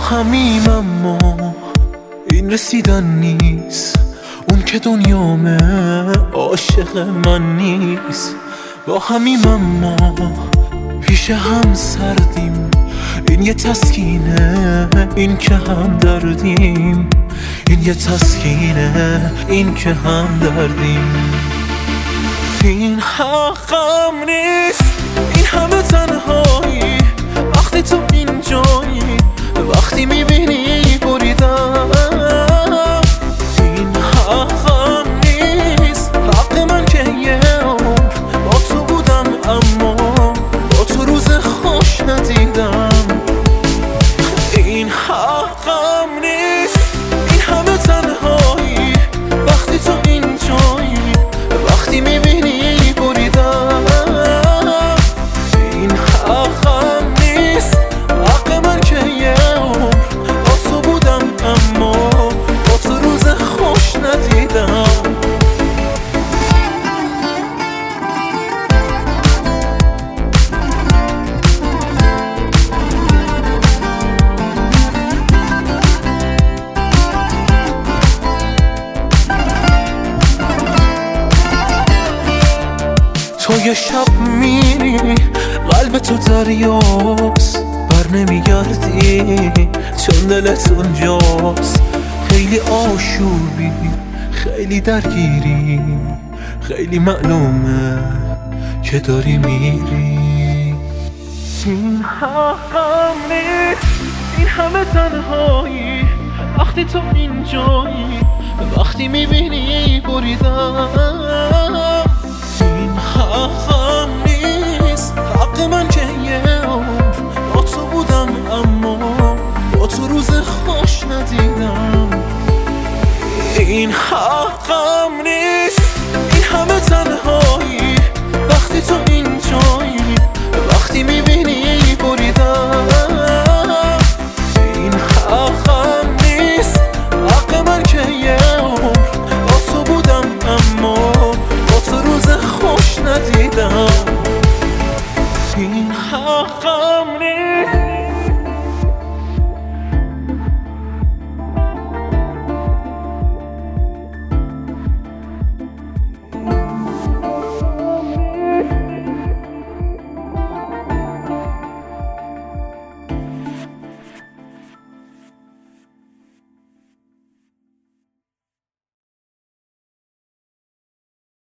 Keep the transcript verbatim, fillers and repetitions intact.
همیم اما این رسیدن نیست، اون که دنیامه عاشق من نیست. با همیم اما پیش هم سردیم، این یه تسکینه، این که هم دردیم. این یه تسکینه، این که هم دردیم. این حقم نیست، این همه تنهایی، وقتی تو اینجایی، وقتی میبینی بریدم. این حقم نیست، حق من که یه عمر با تو بودم، اما با تو روز خوش ندیدم. این حقم نیست، این همه تنهایی، وقتی تو اینجایی، وقتی میبینی بریدم. این حقم نیست، حق من که یه عمر با تو بودم، اما با تو روز خوش ندیدم. تو یه شب میری، قلب تو دریاست، بر نمیگردی چون دلت اونجاست. خیلی آشوبی، خیلی درگیری، خیلی معلومه که داری میری. این حقم نیست، این همه تنهایی، وقتی تو اینجایی، وقتی میبینی بریدم. این حقم نیست، حق من که یه عمر با تو بودم، اما با تو روز خوش ندیدم. این حقم نیست، این همه تنهایی، وقتی تو اینجایی، وقتی میبینی بریدم. این حقم نیست، حق من که یه عمر با تو بودم، اما با تو روز خوش ندیدم. این حقم نیست.